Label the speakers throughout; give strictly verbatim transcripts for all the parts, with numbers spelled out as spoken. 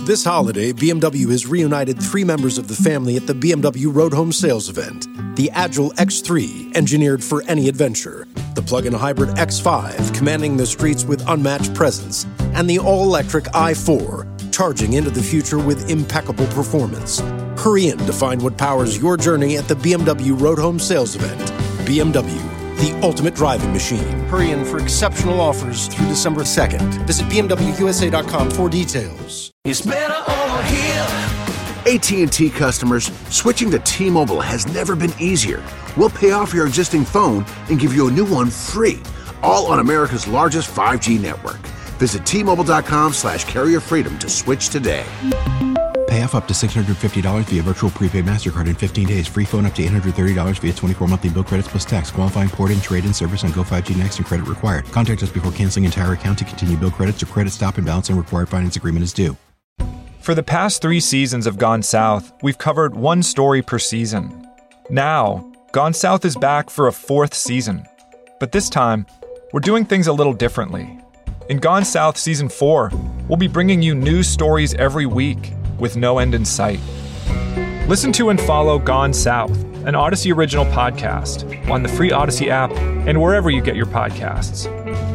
Speaker 1: This holiday, B M W has reunited three members of the family at the B M W Road Home Sales event. The Agile X three, engineered for any adventure. The plug-in hybrid X five, commanding the streets with unmatched presence. And the all-electric i four, charging into the future with impeccable performance. Hurry in to find what powers your journey at the B M W Road Home Sales event. B M W, the ultimate driving machine. Hurry in for exceptional offers through December second. Visit B M W U S A dot com for details.
Speaker 2: It's better over here.
Speaker 3: A T and T customers, switching to T-Mobile has never been easier. We'll pay off your existing phone and give you a new one free, all on America's largest five G network. Visit T-Mobile.com slash carrier freedom to switch today.
Speaker 4: Pay off up to six hundred fifty dollars via virtual prepaid MasterCard in fifteen days. Free phone up to eight hundred thirty dollars via twenty-four monthly bill credits plus tax. Qualifying port-in, trade-in service on Go five G Next and credit required. Contact us before canceling entire account to continue bill credits or credit stop and balance and required finance agreement is due.
Speaker 5: For the past three seasons of Gone South, we've covered one story per season. Now, Gone South is back for a fourth season. But this time, we're doing things a little differently. In Gone South Season four, we'll be bringing you new stories every week with no end in sight. Listen to and follow Gone South, an Odyssey original podcast, on the free Odyssey app and wherever you get your podcasts.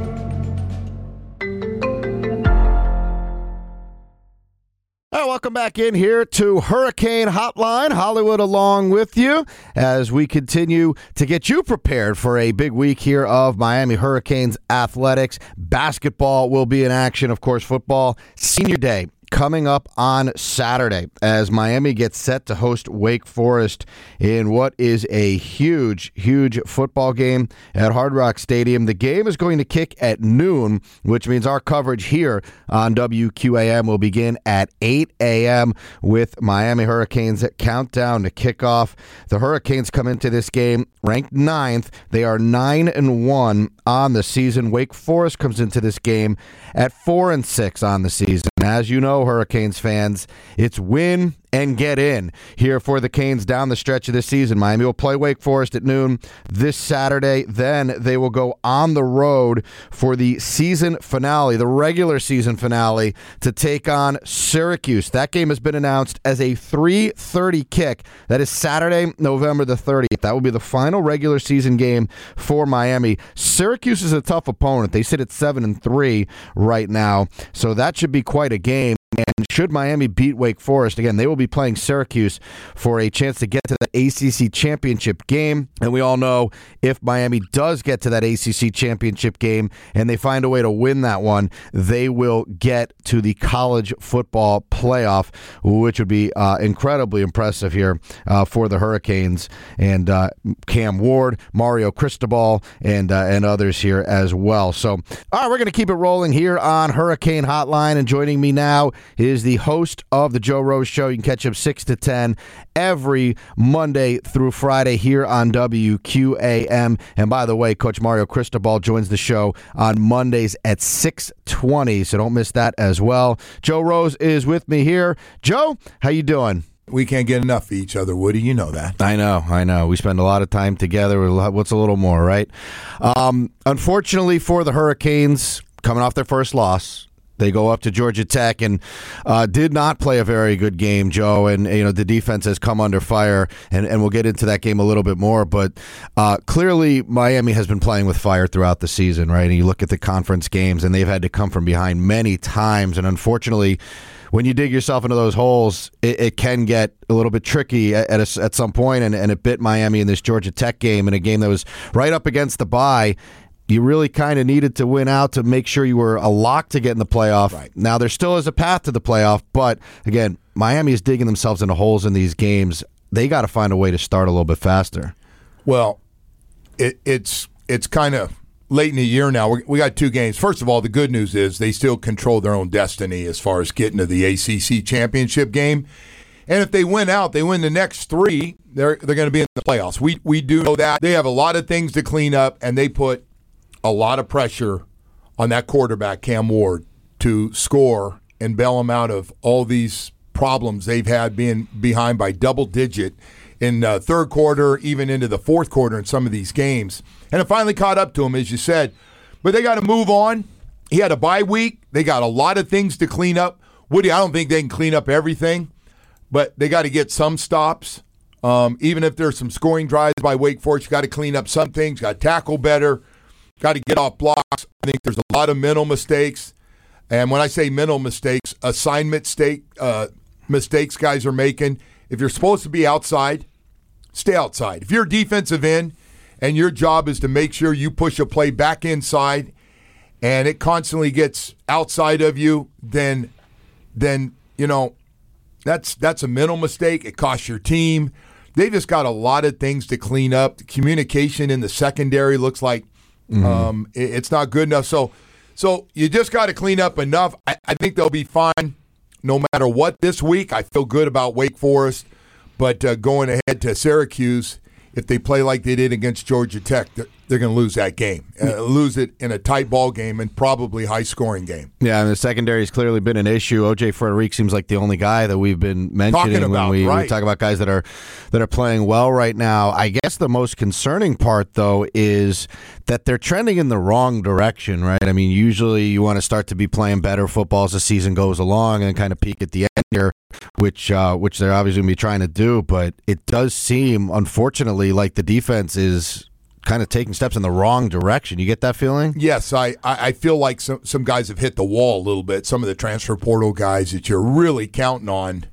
Speaker 6: All right, welcome back in here to Hurricane Hotline. Hollywood along with you as we continue to get you prepared for a big week here of Miami Hurricanes athletics. Basketball will be in action, of course, football, senior day coming up on Saturday as Miami gets set to host Wake Forest in what is a huge, huge football game at Hard Rock Stadium. The game is going to kick at noon, which means our coverage here on W Q A M will begin at eight a.m. with Miami Hurricanes countdown to kickoff. The Hurricanes come into this game ranked ninth. They are nine and one on the season. Wake Forest comes into this game at four and six on the season. As you know, Hurricanes fans, it's win and get in here for the Canes down the stretch of this season. Miami will play Wake Forest at noon this Saturday. Then they will go on the road for the season finale, the regular season finale, to take on Syracuse. That game has been announced as a three thirty kick. That is Saturday, November the thirtieth. That will be the final regular season game for Miami. Syracuse is a tough opponent. They sit at seven and three right now, so that should be quite a game. And should Miami beat Wake Forest, again, they will be playing Syracuse for a chance to get to the A C C championship game. And we all know if Miami does get to that A C C championship game and they find a way to win that one, they will get to the college football playoff, which would be uh, incredibly impressive here uh, for the Hurricanes and uh, Cam Ward, Mario Cristobal, and uh, and others here as well. So, all right, we're going to keep it rolling here on Hurricane Hotline, and joining me now is the host of the Joe Rose Show. You can catch him six to ten every Monday through Friday here on W Q A M. And by the way, Coach Mario Cristobal joins the show on Mondays at six twenty, so don't miss that as well. Joe Rose is with me here. Joe, how you doing?
Speaker 7: We can't get enough of each other, Woody. You know that.
Speaker 6: I know, I know. We spend a lot of time together. What's a little more, right? Um, unfortunately for the Hurricanes, coming off their first loss, they go up to Georgia Tech and uh, did not play a very good game, Joe. And, you know, the defense has come under fire, and, and we'll get into that game a little bit more. But uh, clearly Miami has been playing with fire throughout the season, right? And you look at the conference games, and they've had to come from behind many times. And unfortunately, when you dig yourself into those holes, it, it can get a little bit tricky at, at, a, at some point, and, and it bit Miami in this Georgia Tech game, in a game that was right up against the bye. You really kind of needed to win out to make sure you were a lock to get in the playoff.
Speaker 7: Right.
Speaker 6: Now, there still is a path to the playoff, but again, Miami is digging themselves into holes in these games. They got to find a way to start a little bit faster.
Speaker 7: Well, it, it's it's kind of late in the year now. We're, we got two games. First of all, the good news is they still control their own destiny as far as getting to the A C C championship game. And if they win out, they win the next three, they're they're going to be in the playoffs. We we do know that. They have a lot of things to clean up, and they put a lot of pressure on that quarterback, Cam Ward, to score and bail them out of all these problems they've had being behind by double digit in the third quarter, even into the fourth quarter in some of these games. And it finally caught up to him, as you said. But they got to move on. He had a bye week. They got a lot of things to clean up. Woody, I don't think they can clean up everything, but they got to get some stops. Um, even if there's some scoring drives by Wake Forest, you got to clean up some things, got to tackle better, got to get off blocks. I think there's a lot of mental mistakes. And when I say mental mistakes, assignment stake, uh, mistakes guys are making. If you're supposed to be outside, stay outside. If you're a defensive end and your job is to make sure you push a play back inside and it constantly gets outside of you, then, then you know, that's that's a mental mistake. It costs your team. They just got a lot of things to clean up. The communication in the secondary looks like mm-hmm. um, it, it's not good enough. So so you just got to clean up enough. I, I think they'll be fine no matter what this week. I feel good about Wake Forest. But uh, going ahead to Syracuse, if they play like they did against Georgia Tech, they're, they're going to lose that game. Uh, lose it in a tight ball game and probably high-scoring game.
Speaker 6: Yeah, and the secondary has clearly been an issue. O J Frederick seems like the only guy that we've been mentioning
Speaker 7: about,
Speaker 6: when we,
Speaker 7: right.
Speaker 6: we talk about guys that are that are playing well right now. I guess the most concerning part, though, is that they're trending in the wrong direction, right? I mean, usually you want to start to be playing better football as the season goes along and kind of peak at the end here, which uh, which they're obviously going to be trying to do. But it does seem, unfortunately, like the defense is kind of taking steps in the wrong direction. You get that feeling?
Speaker 7: Yes, I, I I feel like some, some guys have hit the wall a little bit. Some of the transfer portal guys that you're really counting on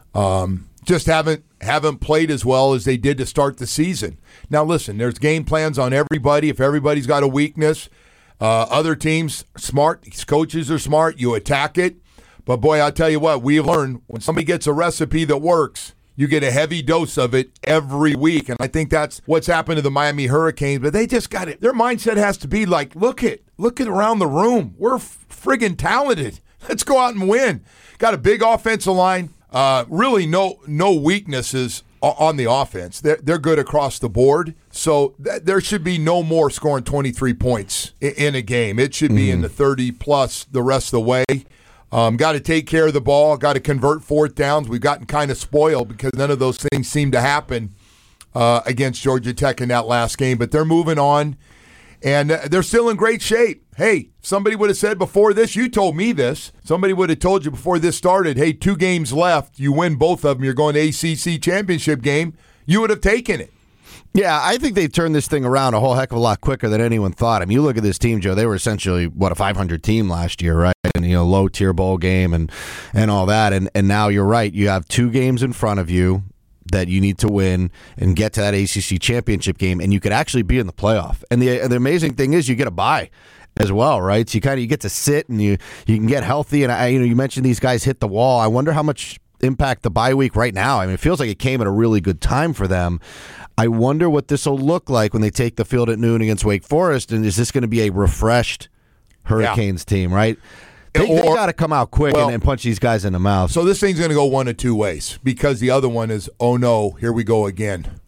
Speaker 7: um, just haven't haven't played as well as they did to start the season. Now, listen, there's game plans on everybody. If everybody's got a weakness, uh, other teams smart, these coaches are smart, you attack it. But, boy, I'll tell you what, we learned when somebody gets a recipe that works, you get a heavy dose of it every week. And I think that's what's happened to the Miami Hurricanes. But they just got it. Their mindset has to be like, look it, look it around the room. We're friggin' talented. Let's go out and win. Got a big offensive line. Uh, really no no weaknesses on the offense. They're, they're good across the board. So th- there should be no more scoring twenty-three points in, in a game. It should be mm. in the thirty plus the rest of the way. Um, got to take care of the ball, got to convert fourth downs. We've gotten kind of spoiled because none of those things seem to happen uh, against Georgia Tech in that last game. But they're moving on, and uh, they're still in great shape. Hey, somebody would have said before this, you told me this, somebody would have told you before this started, hey, two games left, you win both of them, you're going to A C C championship game, you would have taken it.
Speaker 6: Yeah, I think they've turned this thing around a whole heck of a lot quicker than anyone thought. I mean, you look at this team, Joe, they were essentially, what, a five hundred team last year, right? And, you know, low-tier bowl game and, and all that. And, and now you're right. You have two games in front of you that you need to win and get to that A C C championship game, and you could actually be in the playoff. And the the amazing thing is you get a bye as well, right? So you kind of you get to sit and you, you can get healthy. And, I, you know, you mentioned these guys hit the wall. I wonder how much impact the bye week right now. I mean, it feels like it came at a really good time for them. I wonder what this will look like when they take the field at noon against Wake Forest, and is this going to be a refreshed Hurricanes yeah. team, right? They, they got to come out quick well, and, and punch these guys in the mouth.
Speaker 7: So this thing's going to go one of two ways because the other one is, oh no, here we go again.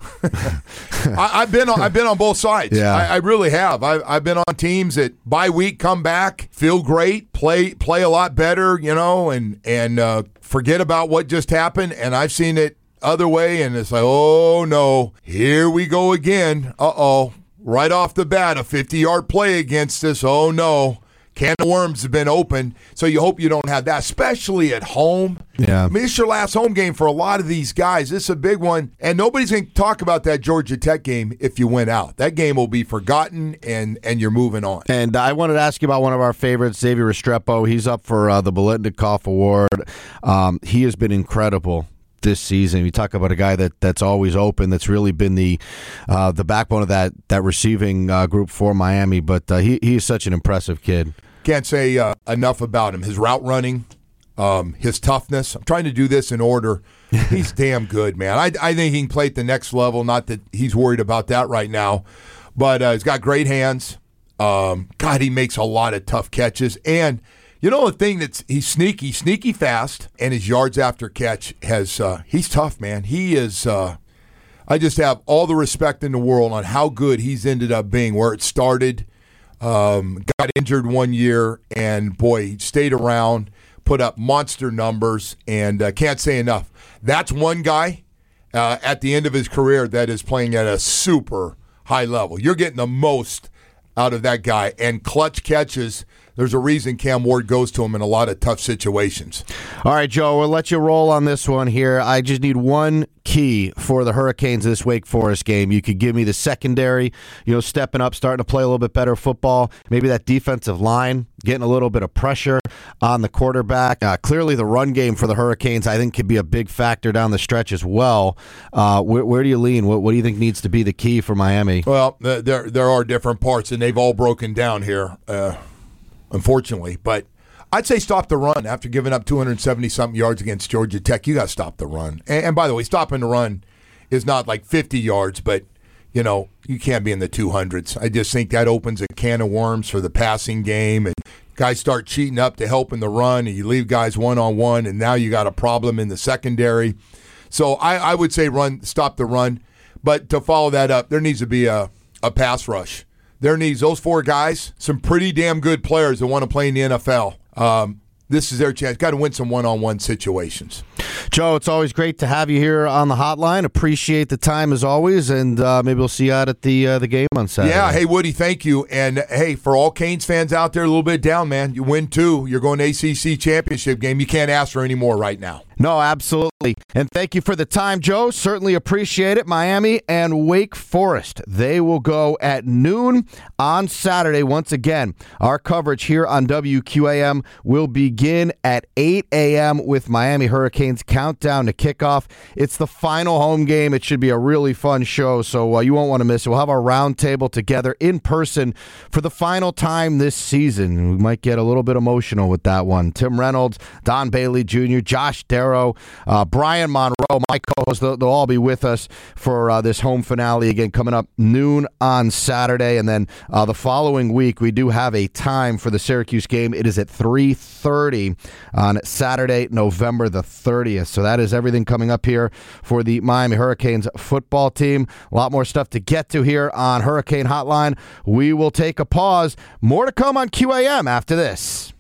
Speaker 7: I, I've been on, I've been on both sides.
Speaker 6: Yeah.
Speaker 7: I, I really have. I, I've been on teams that bye week come back, feel great, play play a lot better, you know, and and uh, forget about what just happened. And I've seen it other way, and it's like, oh no, here we go again. Uh-oh, right off the bat, a fifty-yard play against us. Oh no. Can of worms have been open, so you hope you don't have that, especially at home.
Speaker 6: Yeah.
Speaker 7: I mean, it's your last home game for a lot of these guys. This is a big one, and nobody's going to talk about that Georgia Tech game if you win out. That game will be forgotten, and, and you're moving on.
Speaker 6: And I wanted to ask you about one of our favorites, Xavier Restrepo. He's up for uh, the Biletnikoff Award. Um, he has been incredible this season. You talk about a guy that, that's always open, that's really been the uh, the backbone of that that receiving uh, group for Miami, but uh, he he's such an impressive kid.
Speaker 7: Can't say uh, enough about him. His route running, um, his toughness. I'm trying to do this in order. He's damn good, man. I, I think he can play at the next level, not that he's worried about that right now, but uh, he's got great hands. Um, God, he makes a lot of tough catches, and you know the thing that's he's sneaky, sneaky fast, and his yards after catch has uh, he's tough, man. He is. Uh, I just have all the respect in the world on how good he's ended up being. Where it started, um, got injured one year, and boy, he stayed around, put up monster numbers, and uh, can't say enough. That's one guy uh, at the end of his career that is playing at a super high level. You're getting the most out of that guy. And clutch catches, there's a reason Cam Ward goes to him in a lot of tough situations.
Speaker 6: All right, Joe, we'll let you roll on this one here. I just need one key for the Hurricanes this Wake Forest game. You could give me the secondary, you know, stepping up, starting to play a little bit better football. Maybe that defensive line, getting a little bit of pressure on the quarterback. Uh, clearly, the run game for the Hurricanes, I think, could be a big factor down the stretch as well. Uh, where, where do you lean? What, what do you think needs to be the key for Miami?
Speaker 7: Well, there there are different parts, and they've all broken down here, uh, unfortunately. But I'd say stop the run after giving up two hundred seventy-something yards against Georgia Tech. You got to stop the run. And, and by the way, stopping the run is not like fifty yards, but, you know, you can't be in the two hundreds. I just think that opens a can of worms for the passing game, and guys start cheating up to help in the run, and you leave guys one-on-one, and now you got a problem in the secondary. So I, I would say run, stop the run. But to follow that up, there needs to be a, a pass rush. There needs those four guys, some pretty damn good players that want to play in the N F L. Um, this is their chance. Got to win some one-on-one situations.
Speaker 6: Joe, it's always great to have you here on the hotline. Appreciate the time as always, and uh, maybe we'll see you out at the uh, the game on Saturday.
Speaker 7: Yeah, hey, Woody, thank you. And, hey, for all Canes fans out there a little bit down, man, you win two. You're going to A C C championship game. You can't ask for any more right now.
Speaker 6: No, absolutely. And thank you for the time, Joe. Certainly appreciate it. Miami and Wake Forest. They will go at noon on Saturday. Once again, our coverage here on W Q A M will begin at eight a.m. with Miami Hurricanes countdown to kickoff. It's the final home game. It should be a really fun show, so uh, you won't want to miss it. We'll have our roundtable together in person for the final time this season. We might get a little bit emotional with that one. Tim Reynolds, Don Bailey Junior, Josh Darrow, Uh, Brian Monroe, my co-host, they'll, they'll all be with us for uh, this home finale again coming up noon on Saturday. And then uh, the following week, we do have a time for the Syracuse game. It is at three thirty on Saturday, November the thirtieth. So that is everything coming up here for the Miami Hurricanes football team. A lot more stuff to get to here on Hurricane Hotline. We will take a pause. More to come on Q A M after this.